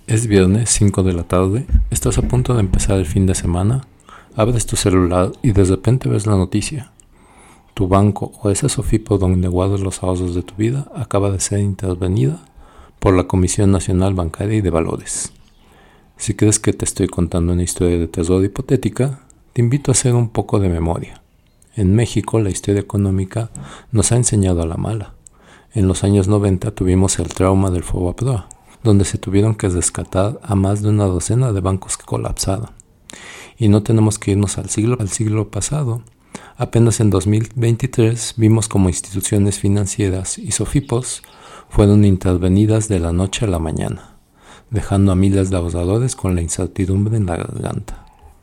Es viernes 5 de la tarde, estás a punto de empezar el fin de semana, abres tu celular y de repente ves la noticia. Tu banco o ese SOFIPO donde guardas los ahorros de tu vida acaba de ser intervenida por la Comisión Nacional Bancaria y de Valores. Si crees que te estoy contando una historia de terror hipotética, te invito a hacer un poco de memoria. En México la historia económica nos ha enseñado a la mala. En los años 90 tuvimos el trauma del Fobaproa, donde se tuvieron que rescatar a más de una docena de bancos que colapsaron. Y no tenemos que irnos al siglo pasado. Apenas en 2023 vimos como instituciones financieras y SOFIPOS fueron intervenidas de la noche a la mañana, dejando a miles de ahorradores con la incertidumbre en la garganta.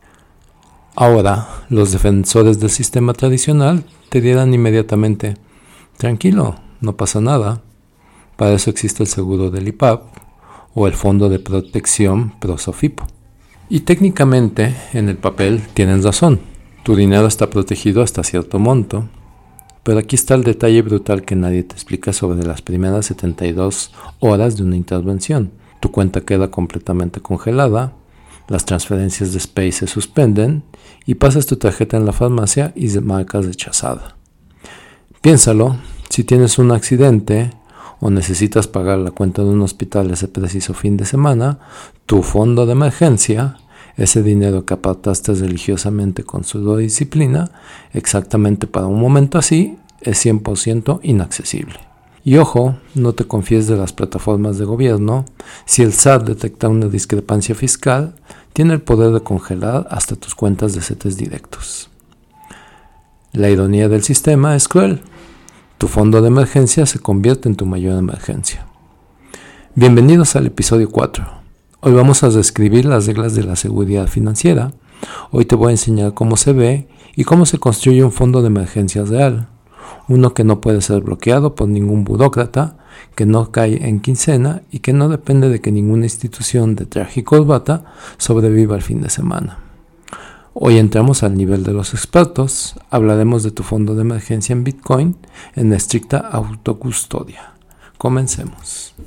Ahora, los defensores del sistema tradicional te dirán inmediatamente: tranquilo, no pasa nada. Para eso existe el seguro del IPAP o el Fondo de Protección Pro SOFIPO. Y técnicamente, en el papel, tienen razón. Tu dinero está protegido hasta cierto monto. Pero aquí está el detalle brutal que nadie te explica sobre las primeras 72 horas de una intervención. Tu cuenta queda completamente congelada, las transferencias de SPAY se suspenden y pasas tu tarjeta en la farmacia y marcas rechazada. Piénsalo, si tienes un accidente o necesitas pagar la cuenta de un hospital ese preciso fin de semana, tu fondo de emergencia, ese dinero que apartaste religiosamente con sudor y disciplina, exactamente para un momento así, es 100% inaccesible. Y ojo, no te confíes de las plataformas de gobierno. Si el SAT detecta una discrepancia fiscal, tiene el poder de congelar hasta tus cuentas de CETES directos. La ironía del sistema es cruel. Tu fondo de emergencia se convierte en tu mayor emergencia. Bienvenidos al episodio 4. Hoy vamos a reescribir las reglas de la seguridad financiera. Hoy te voy a enseñar cómo se ve y cómo se construye un fondo de emergencia real. Uno que no puede ser bloqueado por ningún burócrata, que no cae en quincena y que no depende de que ninguna institución de traje y corbata sobreviva el fin de semana. Hoy entramos al nivel de los expertos. Hablaremos de tu fondo de emergencia en Bitcoin en estricta autocustodia. Comencemos.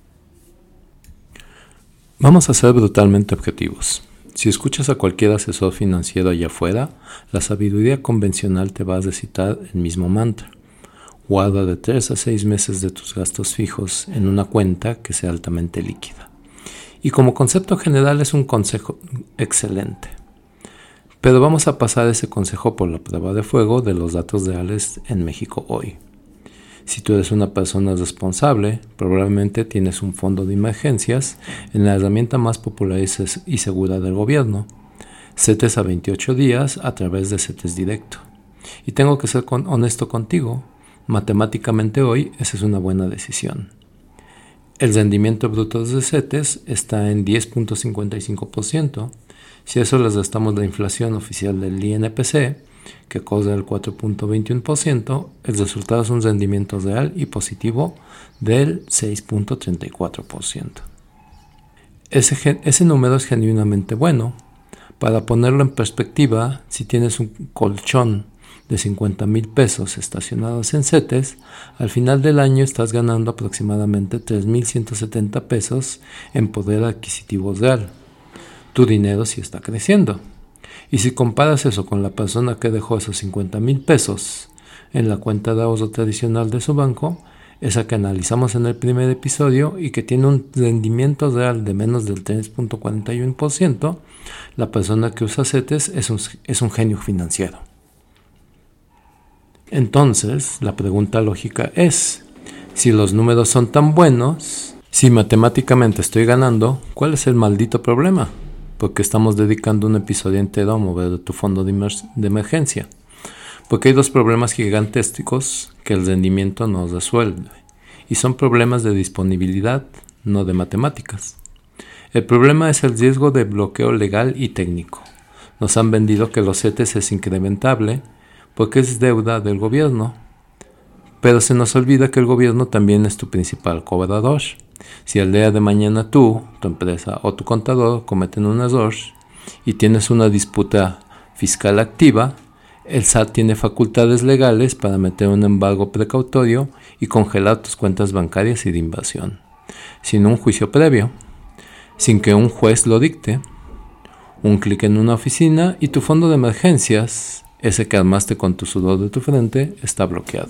Vamos a ser brutalmente objetivos. Si escuchas a cualquier asesor financiero allá afuera, la sabiduría convencional te va a recitar el mismo mantra. Guarda de 3 a 6 meses de tus gastos fijos en una cuenta que sea altamente líquida. Y como concepto general es un consejo excelente. Pero vamos a pasar ese consejo por la prueba de fuego de los datos reales en México hoy. Si tú eres una persona responsable, probablemente tienes un fondo de emergencias en la herramienta más popular y segura del gobierno, CETES a 28 días a través de CETES Directo. Y tengo que ser honesto contigo, matemáticamente hoy esa es una buena decisión. El rendimiento bruto de CETES está en 10.55%. Si a eso les restamos la inflación oficial del INPC, que corre al 4.21%, el resultado es un rendimiento real y positivo del 6.34%. Ese número es genuinamente bueno. Para ponerlo en perspectiva, si tienes un colchón de 50,000 pesos estacionados en CETES, al final del año estás ganando aproximadamente 3,170 pesos en poder adquisitivo real. Tu dinero sí está creciendo. Y si comparas eso con la persona que dejó esos 50,000 pesos en la cuenta de ahorro tradicional de su banco, esa que analizamos en el primer episodio y que tiene un rendimiento real de menos del 3.41%, la persona que usa CETES es un genio financiero. Entonces, la pregunta lógica es, si los números son tan buenos, si matemáticamente estoy ganando, ¿cuál es el maldito problema? Porque estamos dedicando un episodio entero a mover tu fondo de emergencia. Porque hay dos problemas gigantescos que el rendimiento no resuelve. Y son problemas de disponibilidad, no de matemáticas. El problema es el riesgo de bloqueo legal y técnico. Nos han vendido que los CETES es incrementable porque es deuda del gobierno. Pero se nos olvida que el gobierno también es tu principal cobrador. Si el día de mañana tú, tu empresa o tu contador cometen un error y tienes una disputa fiscal activa, el SAT tiene facultades legales para meter un embargo precautorio y congelar tus cuentas bancarias y de inversión, sin un juicio previo. sin que un juez lo dicte. Un clic en una oficina y tu fondo de emergencias, ese que armaste con tu sudor de tu frente, está bloqueado.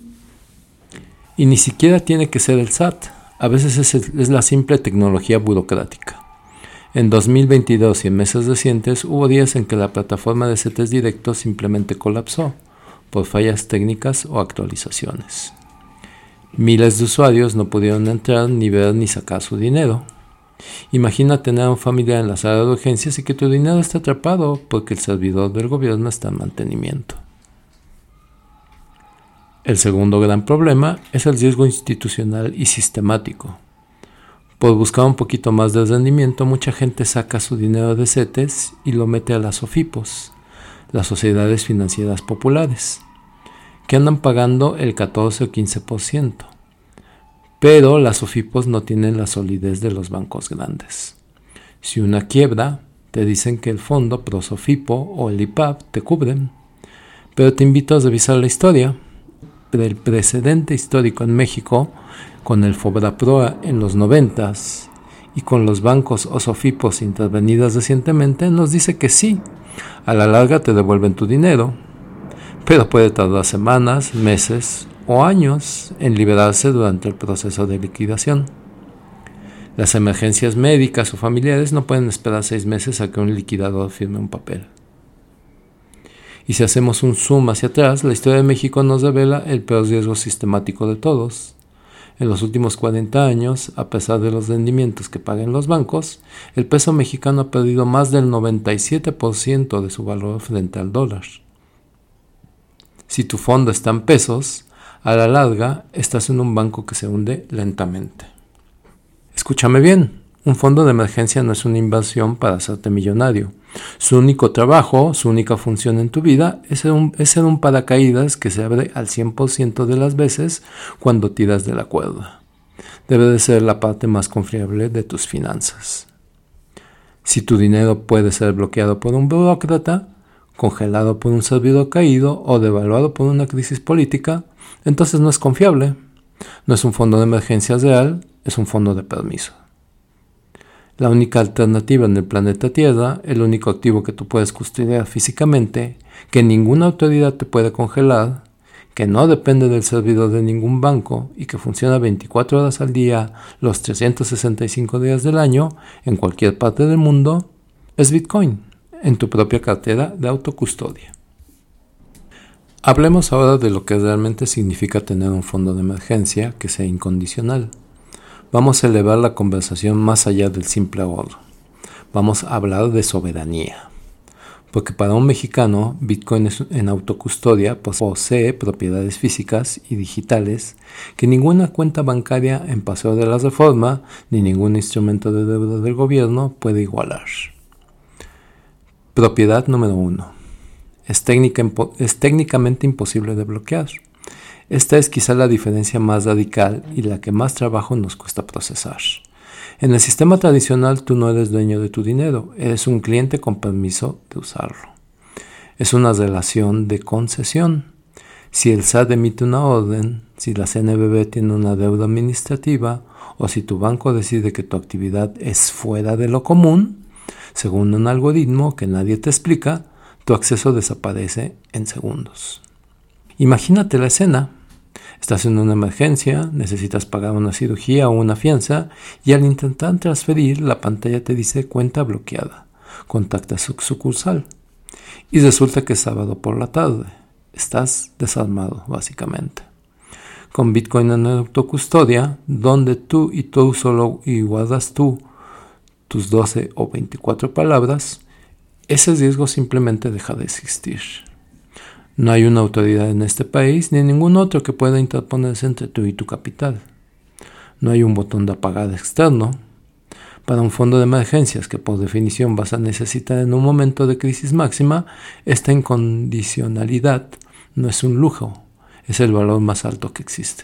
Y ni siquiera tiene que ser el SAT, a veces es la simple tecnología burocrática. En 2022 y en meses recientes hubo días en que la plataforma de CETES directos simplemente colapsó por fallas técnicas o actualizaciones. Miles de usuarios no pudieron entrar, ni ver, ni sacar su dinero. Imagina tener a un familiar en la sala de urgencias y que tu dinero está atrapado porque el servidor del gobierno está en mantenimiento. El segundo gran problema es el riesgo institucional y sistemático. Por buscar un poquito más de rendimiento, mucha gente saca su dinero de CETES y lo mete a las SOFIPOS, las sociedades financieras populares, que andan pagando el 14 o 15%. Pero las SOFIPOS no tienen la solidez de los bancos grandes. Si una quiebra, te dicen que el fondo ProSOFIPO o el IPAB te cubren. Pero te invito a revisar la historia. El precedente histórico en México con el FOBRAPROA en los 90s y con los bancos o SOFIPOS intervenidas recientemente nos dice que sí, a la larga te devuelven tu dinero, pero puede tardar semanas, meses o años en liberarse durante el proceso de liquidación. Las emergencias médicas o familiares no pueden esperar 6 meses a que un liquidador firme un papel. Y si hacemos un zoom hacia atrás, la historia de México nos revela el peor riesgo sistemático de todos. En los últimos 40 años, a pesar de los rendimientos que paguen los bancos, el peso mexicano ha perdido más del 97% de su valor frente al dólar. Si tu fondo está en pesos, a la larga estás en un banco que se hunde lentamente. Escúchame bien, un fondo de emergencia no es una inversión para hacerte millonario. Su único trabajo, su única función en tu vida es ser un paracaídas que se abre al 100% de las veces cuando tiras de la cuerda. Debe de ser la parte más confiable de tus finanzas. Si tu dinero puede ser bloqueado por un burócrata, congelado por un servidor caído o devaluado por una crisis política, entonces no es confiable. No es un fondo de emergencia real, es un fondo de permiso. La única alternativa en el planeta Tierra, el único activo que tú puedes custodiar físicamente, que ninguna autoridad te puede congelar, que no depende del servidor de ningún banco y que funciona 24 horas al día, los 365 días del año, en cualquier parte del mundo, es Bitcoin, en tu propia cartera de autocustodia. Hablemos ahora de lo que realmente significa tener un fondo de emergencia que sea incondicional. Vamos a elevar la conversación más allá del simple ahorro. Vamos a hablar de soberanía. Porque para un mexicano, Bitcoin en autocustodia posee propiedades físicas y digitales que ninguna cuenta bancaria en Paseo de la Reforma ni ningún instrumento de deuda del gobierno puede igualar. Propiedad número 1. Es técnicamente imposible de bloquear. Esta es quizá la diferencia más radical y la que más trabajo nos cuesta procesar. En el sistema tradicional tú no eres dueño de tu dinero, eres un cliente con permiso de usarlo. Es una relación de concesión. Si el SAT emite una orden, si la CNBV tiene una deuda administrativa o si tu banco decide que tu actividad es fuera de lo común, según un algoritmo que nadie te explica, tu acceso desaparece en segundos. Imagínate la escena. Estás en una emergencia, necesitas pagar una cirugía o una fianza y al intentar transferir la pantalla te dice cuenta bloqueada, contacta su sucursal. Y resulta que es sábado por la tarde. Estás desarmado básicamente. Con Bitcoin en autocustodia, donde tú solo guardas tus 12 o 24 palabras, ese riesgo simplemente deja de existir. No hay una autoridad en este país ni ningún otro que pueda interponerse entre tú y tu capital. No hay un botón de apagar externo. Para un fondo de emergencias que por definición vas a necesitar en un momento de crisis máxima, esta incondicionalidad no es un lujo, es el valor más alto que existe.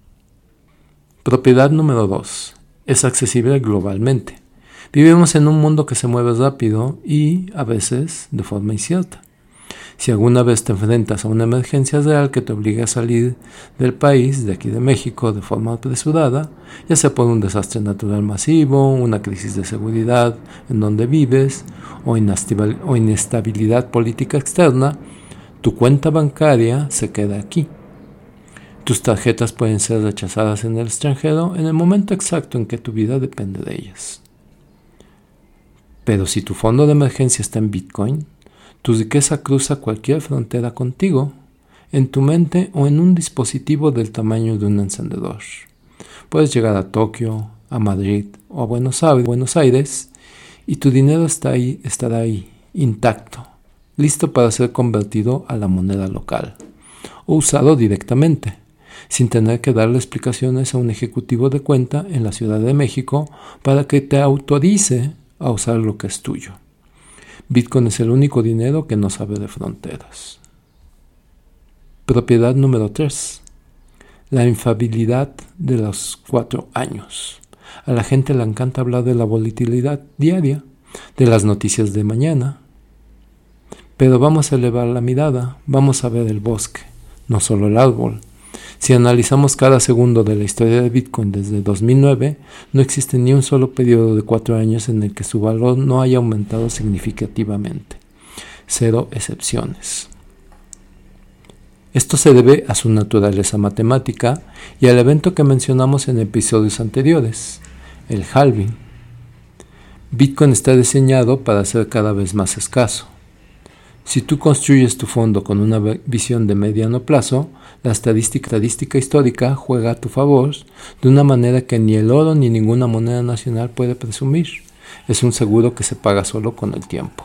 Propiedad número 2. Es accesible globalmente. Vivimos en un mundo que se mueve rápido y, a veces, de forma incierta. Si alguna vez te enfrentas a una emergencia real que te obligue a salir del país, de aquí de México, de forma apresurada, ya sea por un desastre natural masivo, una crisis de seguridad en donde vives o inestabilidad política externa, tu cuenta bancaria se queda aquí. Tus tarjetas pueden ser rechazadas en el extranjero en el momento exacto en que tu vida depende de ellas. Pero si tu fondo de emergencia está en Bitcoin, tu riqueza cruza cualquier frontera contigo, en tu mente o en un dispositivo del tamaño de un encendedor. Puedes llegar a Tokio, a Madrid o a Buenos Aires y tu dinero estará ahí, intacto, listo para ser convertido a la moneda local o usado directamente, sin tener que darle explicaciones a un ejecutivo de cuenta en la Ciudad de México para que te autorice a usar lo que es tuyo. Bitcoin es el único dinero que no sabe de fronteras. Propiedad número 3. La infalibilidad de los 4 años. A la gente le encanta hablar de la volatilidad diaria, de las noticias de mañana. Pero vamos a elevar la mirada, vamos a ver el bosque, no solo el árbol. Si analizamos cada segundo de la historia de Bitcoin desde 2009, no existe ni un solo periodo de 4 años en el que su valor no haya aumentado significativamente. 0 excepciones. Esto se debe a su naturaleza matemática y al evento que mencionamos en episodios anteriores, el halving. Bitcoin está diseñado para ser cada vez más escaso. Si tú construyes tu fondo con una visión de mediano plazo, la estadística histórica juega a tu favor de una manera que ni el oro ni ninguna moneda nacional puede presumir. Es un seguro que se paga solo con el tiempo.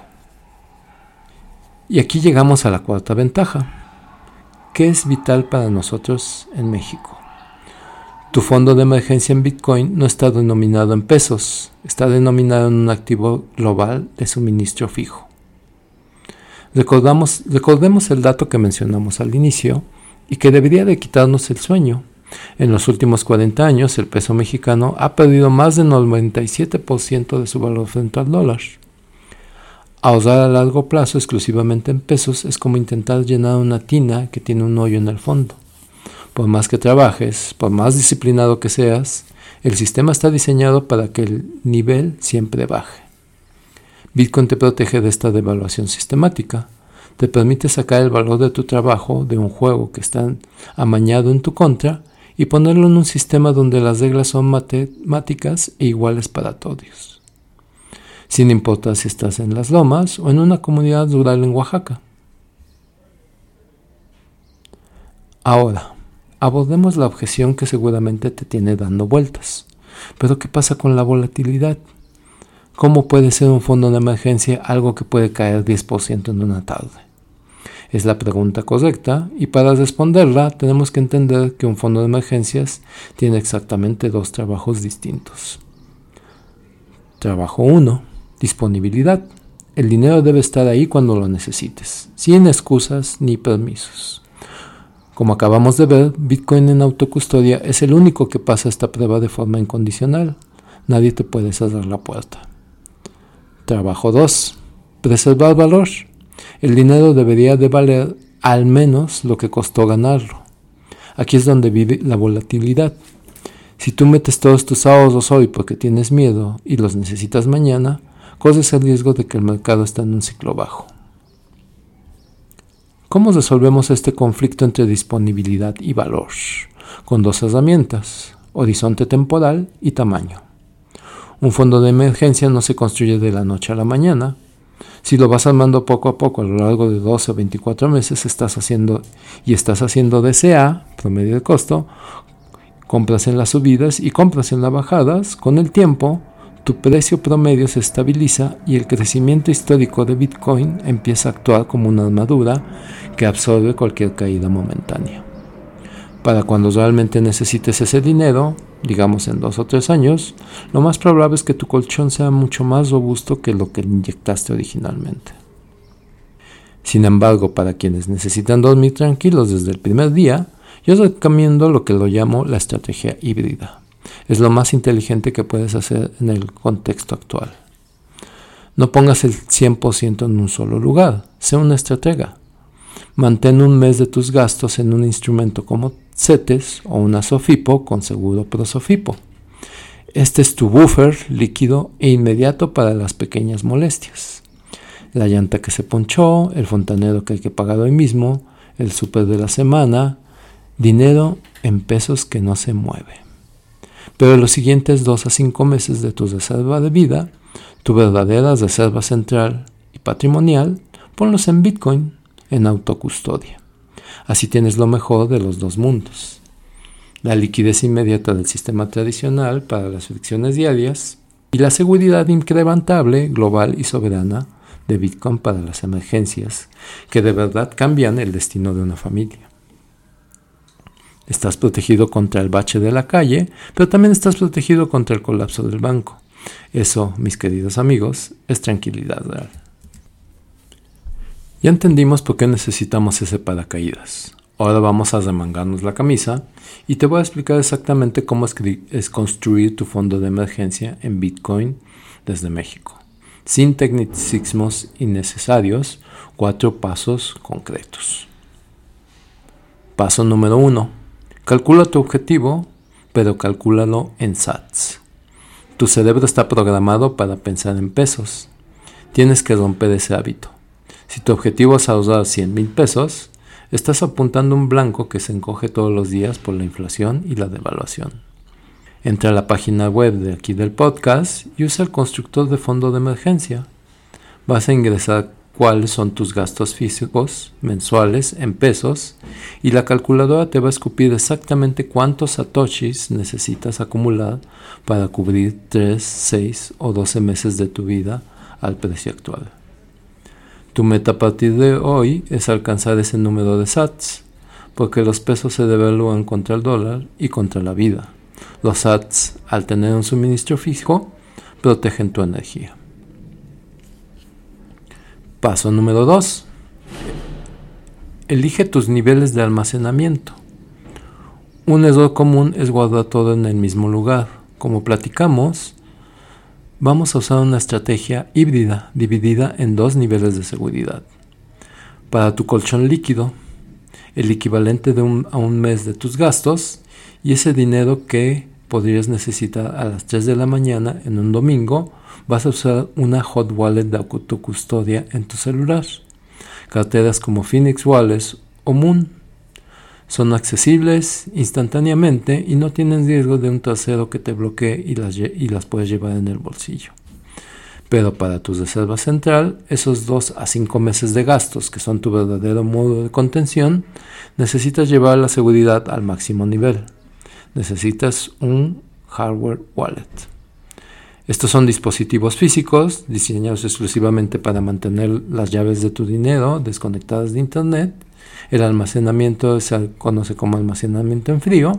Y aquí llegamos a la cuarta ventaja, que es vital para nosotros en México. Tu fondo de emergencia en Bitcoin no está denominado en pesos, está denominado en un activo global de suministro fijo. Recordemos el dato que mencionamos al inicio y que debería de quitarnos el sueño. En los últimos 40 años, el peso mexicano ha perdido más del 97% de su valor frente al dólar. Ahorrar a largo plazo exclusivamente en pesos es como intentar llenar una tina que tiene un hoyo en el fondo. Por más que trabajes, por más disciplinado que seas, el sistema está diseñado para que el nivel siempre baje. Bitcoin te protege de esta devaluación sistemática, te permite sacar el valor de tu trabajo de un juego que está amañado en tu contra y ponerlo en un sistema donde las reglas son matemáticas e iguales para todos, sin importar si estás en las lomas o en una comunidad rural en Oaxaca. Ahora, abordemos la objeción que seguramente te tiene dando vueltas. ¿Pero qué pasa con la volatilidad? ¿Cómo puede ser un fondo de emergencia algo que puede caer 10% en una tarde? Es la pregunta correcta y para responderla tenemos que entender que un fondo de emergencias tiene exactamente 2 trabajos distintos. Trabajo 1. Disponibilidad. El dinero debe estar ahí cuando lo necesites, sin excusas ni permisos. Como acabamos de ver, Bitcoin en autocustodia es el único que pasa esta prueba de forma incondicional. Nadie te puede cerrar la puerta. Trabajo 2. Preservar valor. El dinero debería de valer al menos lo que costó ganarlo. Aquí es donde vive la volatilidad. Si tú metes todos tus ahorros hoy porque tienes miedo y los necesitas mañana, corres el riesgo de que el mercado está en un ciclo bajo. ¿Cómo resolvemos este conflicto entre disponibilidad y valor? Con 2 herramientas, horizonte temporal y tamaño. Un fondo de emergencia no se construye de la noche a la mañana. Si lo vas armando poco a poco a lo largo de 12 o 24 meses, estás haciendo DCA, promedio de costo, compras en las subidas y compras en las bajadas. Con el tiempo, tu precio promedio se estabiliza y el crecimiento histórico de Bitcoin empieza a actuar como una armadura que absorbe cualquier caída momentánea. Para cuando realmente necesites ese dinero, digamos en 2 o 3 años, lo más probable es que tu colchón sea mucho más robusto que lo que inyectaste originalmente. Sin embargo, para quienes necesitan dormir tranquilos desde el primer día, yo recomiendo lo que lo llamo la estrategia híbrida. Es lo más inteligente que puedes hacer en el contexto actual. No pongas el 100% en un solo lugar, sé una estratega. Mantén un mes de tus gastos en un instrumento como CETES o una SOFIPO con seguro ProSOFIPO. Este es tu buffer líquido e inmediato para las pequeñas molestias. La llanta que se ponchó, el fontanero que hay que pagar hoy mismo, el súper de la semana, dinero en pesos que no se mueve. Pero los siguientes 2 a 5 meses de tu reserva de vida, tu verdadera reserva central y patrimonial, ponlos en Bitcoin, en autocustodia. Así tienes lo mejor de los dos mundos. La liquidez inmediata del sistema tradicional para las fricciones diarias y la seguridad incrementable, global y soberana de Bitcoin para las emergencias que de verdad cambian el destino de una familia. Estás protegido contra el bache de la calle, pero también estás protegido contra el colapso del banco. Eso, mis queridos amigos, es tranquilidad real. Ya entendimos por qué necesitamos ese paracaídas. Ahora vamos a remangarnos la camisa y te voy a explicar exactamente cómo es construir tu fondo de emergencia en Bitcoin desde México. Sin tecnicismos innecesarios, 4 pasos concretos. Paso número 1. Calcula tu objetivo, pero calcúlalo en sats. Tu cerebro está programado para pensar en pesos. Tienes que romper ese hábito. Si tu objetivo es ahorrar 100,000 pesos, estás apuntando un blanco que se encoge todos los días por la inflación y la devaluación. Entra a la página web de aquí del podcast y usa el constructor de fondo de emergencia. Vas a ingresar cuáles son tus gastos físicos mensuales en pesos y la calculadora te va a escupir exactamente cuántos satoshis necesitas acumular para cubrir 3, 6 o 12 meses de tu vida al precio actual. Tu meta a partir de hoy es alcanzar ese número de sats, porque los pesos se devalúan contra el dólar y contra la vida. Los sats, al tener un suministro fijo, protegen tu energía. Paso número 2. Elige tus niveles de almacenamiento. Un error común es guardar todo en el mismo lugar. Como platicamos, vamos a usar una estrategia híbrida dividida en 2 niveles de seguridad. Para tu colchón líquido, el equivalente a un mes de tus gastos y ese dinero que podrías necesitar a las 3 de la mañana en un domingo, vas a usar una hot wallet de autocustodia en tu celular. Carteras como Phoenix Wallet o Moon son accesibles instantáneamente y no tienen riesgo de un tercero que te bloquee y las puedes llevar en el bolsillo. Pero para tu reserva central, esos 2 a 5 meses de gastos, que son tu verdadero modo de contención, necesitas llevar la seguridad al máximo nivel. Necesitas un hardware wallet. Estos son dispositivos físicos diseñados exclusivamente para mantener las llaves de tu dinero desconectadas de internet. El almacenamiento se conoce como almacenamiento en frío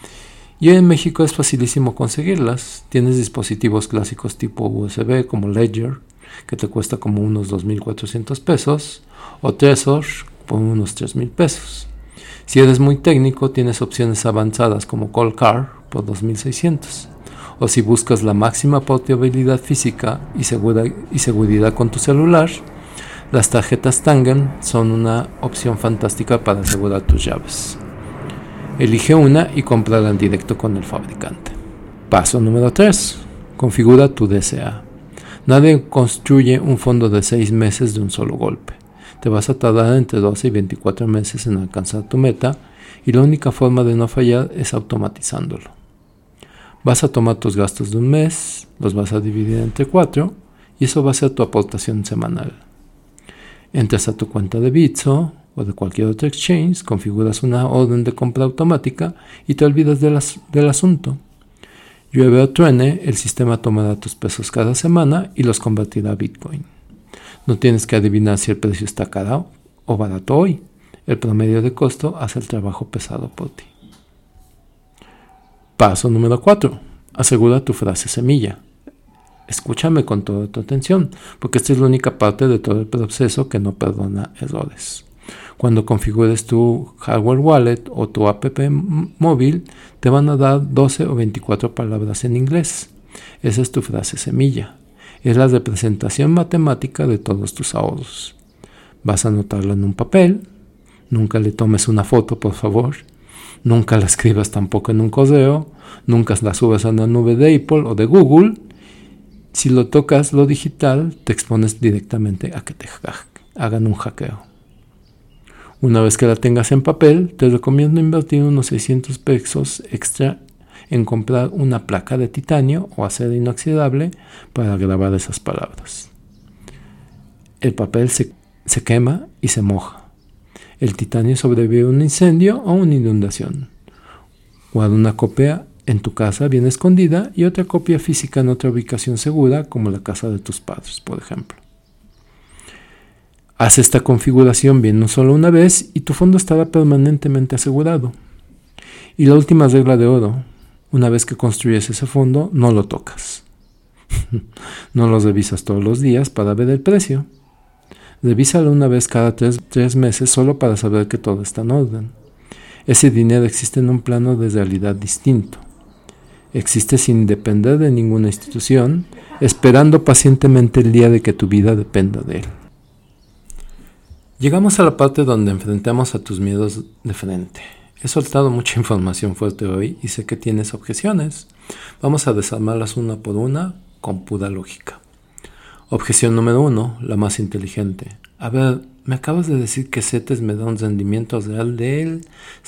y en México es facilísimo conseguirlas. Tienes dispositivos clásicos tipo USB como Ledger, que te cuesta como unos 2,400 pesos, o Trezor por unos 3,000 pesos. Si eres muy técnico, tienes opciones avanzadas como Cold Card por 2,600. O si buscas la máxima portabilidad física y seguridad con tu celular, las tarjetas Tangem son una opción fantástica para asegurar tus llaves. Elige una y cómprala en directo con el fabricante. Paso número 3. Configura tu DCA. Nadie construye un fondo de 6 meses de un solo golpe. Te vas a tardar entre 12 y 24 meses en alcanzar tu meta y la única forma de no fallar es automatizándolo. Vas a tomar tus gastos de un mes, los vas a dividir entre 4 y eso va a ser tu aportación semanal. Entras a tu cuenta de Bitso o de cualquier otro exchange, configuras una orden de compra automática y te olvidas del asunto. Llueve o truene, el sistema tomará tus pesos cada semana y los convertirá a Bitcoin. No tienes que adivinar si el precio está caro o barato hoy. El promedio de costo hace el trabajo pesado por ti. Paso número 4. Asegura tu frase semilla. Escúchame con toda tu atención, porque esta es la única parte de todo el proceso que no perdona errores. Cuando configures tu hardware wallet o tu app móvil, te van a dar 12 o 24 palabras en inglés. Esa es tu frase semilla. Es la representación matemática de todos tus ahorros. Vas a anotarlo en un papel, Nunca le tomes una foto, por favor. Nunca la escribas tampoco en un correo. Nunca la subas a una nube de Apple o de Google. Si lo tocas lo digital, te expones directamente a que te hagan un hackeo. Una vez que la tengas en papel, te recomiendo invertir unos 600 pesos extra en comprar una placa de titanio o acero inoxidable para grabar esas palabras. El papel se quema y se moja. El titanio sobrevive a un incendio o una inundación. Guarda una copia en tu casa bien escondida y otra copia física en otra ubicación segura, como la casa de tus padres, por ejemplo. Haz esta configuración bien no solo una vez y tu fondo estará permanentemente asegurado. Y la última regla de oro: una vez que construyes ese fondo, no lo tocas. No lo revisas todos los días para ver el precio. Revísalo una vez cada 3 meses solo para saber que todo está en orden. Ese dinero existe en un plano de realidad distinto. Existe sin depender de ninguna institución, esperando pacientemente el día de que tu vida dependa de él. Llegamos a la parte donde enfrentamos a tus miedos de frente. He soltado mucha información fuerte hoy y sé que tienes objeciones. Vamos a desarmarlas una por una con pura lógica. Objeción número 1, la más inteligente. A ver, me acabas de decir que CETES me da un rendimiento real del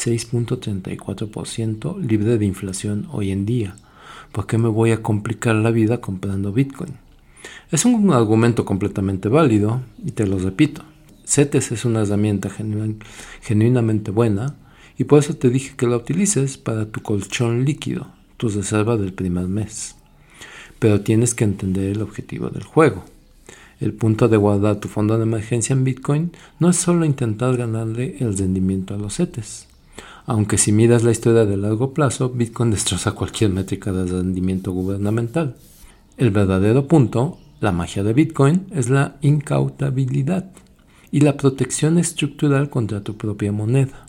6.34% libre de inflación hoy en día. ¿Por qué me voy a complicar la vida comprando Bitcoin? Es un argumento completamente válido y te lo repito. CETES es una herramienta genuinamente buena y por eso te dije que la utilices para tu colchón líquido, tu reserva del primer mes. Pero tienes que entender el objetivo del juego. El punto de guardar tu fondo de emergencia en Bitcoin no es solo intentar ganarle el rendimiento a los CETES. Aunque si miras la historia de largo plazo, Bitcoin destroza cualquier métrica de rendimiento gubernamental. El verdadero punto, la magia de Bitcoin, es la incautabilidad y la protección estructural contra tu propia moneda.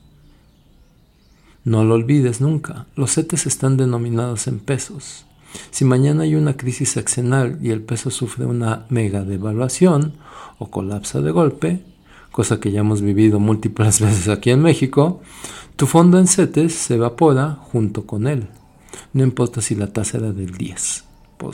No lo olvides nunca, los CETES están denominados en pesos. Si mañana hay una crisis sexenal y el peso sufre una mega devaluación o colapsa de golpe, cosa que ya hemos vivido múltiples veces aquí en México, tu fondo en CETES se evapora junto con él. No importa si la tasa era del 10%.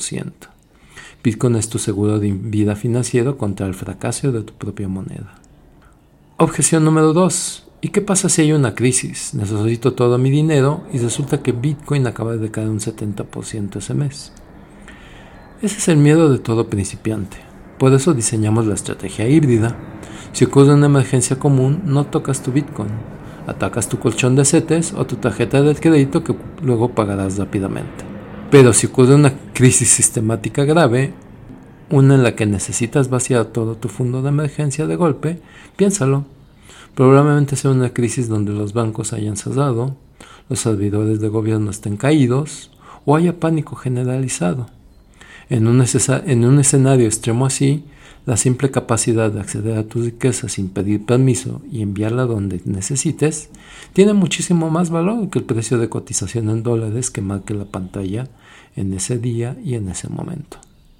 Bitcoin es tu seguro de vida financiero contra el fracaso de tu propia moneda. Objeción número 2. ¿Y qué pasa si hay una crisis? Necesito todo mi dinero y resulta que Bitcoin acaba de caer un 70% ese mes. Ese es el miedo de todo principiante. Por eso diseñamos la estrategia híbrida. Si ocurre una emergencia común, no tocas tu Bitcoin. Atacas tu colchón de CETES o tu tarjeta de crédito que luego pagarás rápidamente. Pero si ocurre una crisis sistemática grave, una en la que necesitas vaciar todo tu fondo de emergencia de golpe, piénsalo. Probablemente sea una crisis donde los bancos hayan cerrado, los servidores de gobierno estén caídos o haya pánico generalizado. En un escenario extremo así, la simple capacidad de acceder a tu riqueza sin pedir permiso y enviarla donde necesites tiene muchísimo más valor que el precio de cotización en dólares que marque la pantalla en ese día y en ese momento.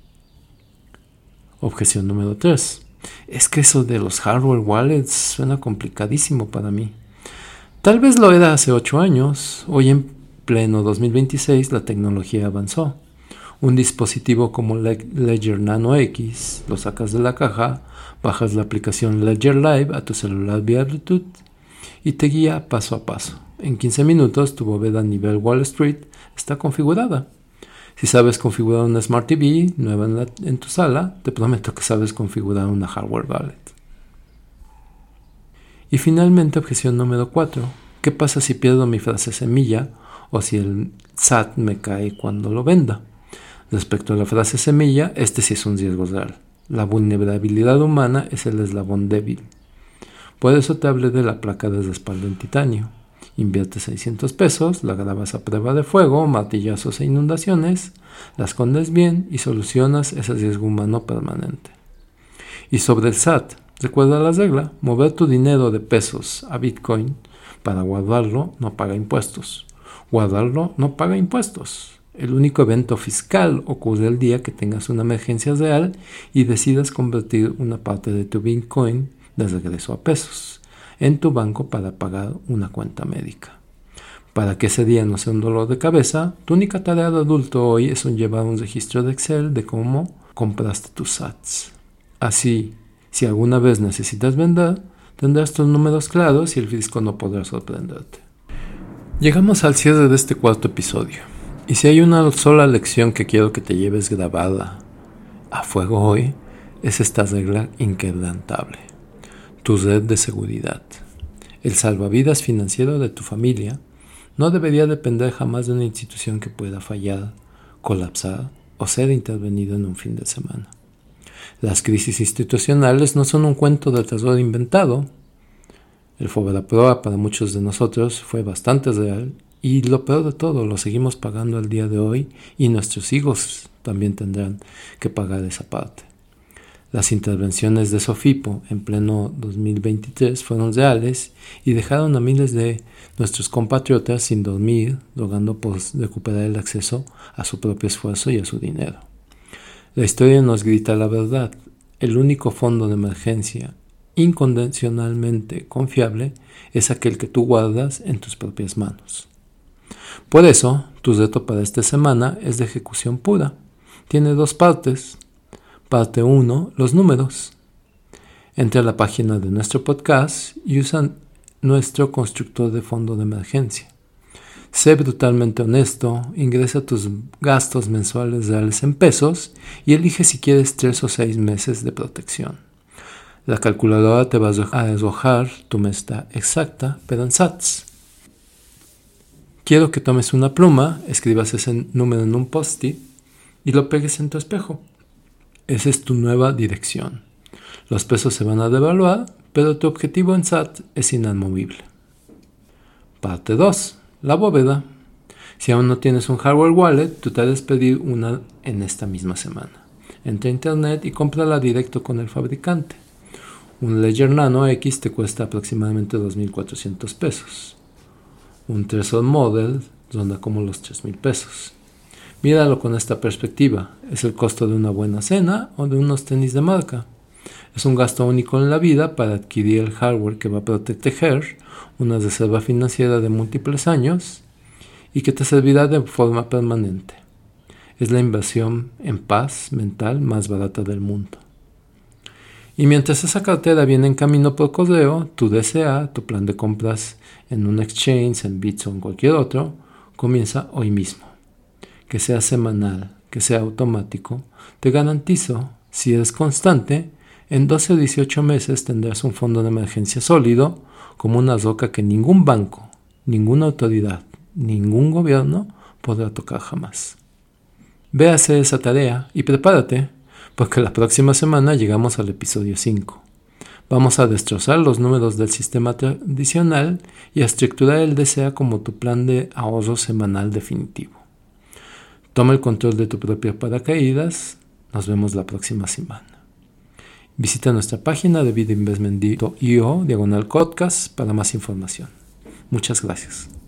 Objeción número 3. Es que eso de los hardware wallets suena complicadísimo para mí. Tal vez lo era hace 8 años. Hoy en pleno 2026 la tecnología avanzó. Un dispositivo como Ledger Nano X, lo sacas de la caja, bajas la aplicación Ledger Live a tu celular vía Bluetooth y te guía paso a paso. En 15 minutos tu bóveda a nivel Wall Street está configurada. Si sabes configurar una Smart TV nueva en tu sala, te prometo que sabes configurar una hardware wallet. Y finalmente, objeción número 4. ¿Qué pasa si pierdo mi frase semilla o si el SAT me cae cuando lo venda? Respecto a la frase semilla, este sí es un riesgo real. La vulnerabilidad humana es el eslabón débil. Por eso te hablé de la placa de respaldo en titanio. Inviertes 600 pesos, la grabas a prueba de fuego, martillazos e inundaciones, la escondes bien y solucionas ese riesgo humano permanente. Y sobre el SAT, recuerda la regla: mover tu dinero de pesos a Bitcoin para guardarlo no paga impuestos. Guardarlo no paga impuestos. El único evento fiscal ocurre el día que tengas una emergencia real y decidas convertir una parte de tu Bitcoin de regreso a pesos. en tu banco para pagar una cuenta médica. Para que ese día no sea un dolor de cabeza, tu única tarea de adulto hoy es llevar un registro de Excel de cómo compraste tus sats. Así, si alguna vez necesitas vender, tendrás tus números claros y el fisco no podrá sorprenderte. Llegamos al cierre de este cuarto episodio. Y si hay una sola lección que quiero que te lleves grabada a fuego hoy, es esta regla inquebrantable. Tu red de seguridad. El salvavidas financiero de tu familia no debería depender jamás de una institución que pueda fallar, colapsar o ser intervenido en un fin de semana. Las crisis institucionales no son un cuento de terror inventado. El Fobaproa para muchos de nosotros fue bastante real y lo peor de todo, lo seguimos pagando al día de hoy y nuestros hijos también tendrán que pagar esa parte. Las intervenciones de Sofipo en pleno 2023 fueron reales y dejaron a miles de nuestros compatriotas sin dormir, rogando por recuperar el acceso a su propio esfuerzo y a su dinero. La historia nos grita la verdad. El único fondo de emergencia incondicionalmente confiable es aquel que tú guardas en tus propias manos. Por eso, tu reto para esta semana es de ejecución pura. Tiene dos partes. Parte 1, los números. Entra a la página de nuestro podcast y usa nuestro constructor de fondo de emergencia. Sé brutalmente honesto, ingresa tus gastos mensuales reales en pesos y elige si quieres 3 o 6 meses de protección. La calculadora te va a arrojar tu meta exacta, pero en sats. Quiero que tomes una pluma, escribas ese número en un post-it y lo pegues en tu espejo. Esa es tu nueva dirección. Los pesos se van a devaluar, pero tu objetivo en SAT es inamovible. Parte 2. La bóveda. Si aún no tienes un hardware wallet, tu tarea es pedir una en esta misma semana. Entra a internet y cómprala directo con el fabricante. Un Ledger Nano X te cuesta aproximadamente 2,400 pesos. Un Trezor Model ronda como los 3,000 pesos. Míralo con esta perspectiva. ¿Es el costo de una buena cena o de unos tenis de marca? Es un gasto único en la vida para adquirir el hardware que va a proteger una reserva financiera de múltiples años y que te servirá de forma permanente. Es la inversión en paz mental más barata del mundo. Y mientras esa cartera viene en camino por correo, tu DCA, tu plan de compras en un exchange, en Bits o en cualquier otro, comienza hoy mismo. Que sea semanal, que sea automático, te garantizo, si eres constante, en 12 o 18 meses tendrás un fondo de emergencia sólido como una roca que ningún banco, ninguna autoridad, ningún gobierno podrá tocar jamás. Ve a hacer esa tarea y prepárate, porque la próxima semana llegamos al episodio 5. Vamos a destrozar los números del sistema tradicional y a estructurar el DCA como tu plan de ahorro semanal definitivo. Toma el control de tu propio paracaídas. Nos vemos la próxima semana. Visita nuestra página de vidinvestment.io/podcast para más información. Muchas gracias.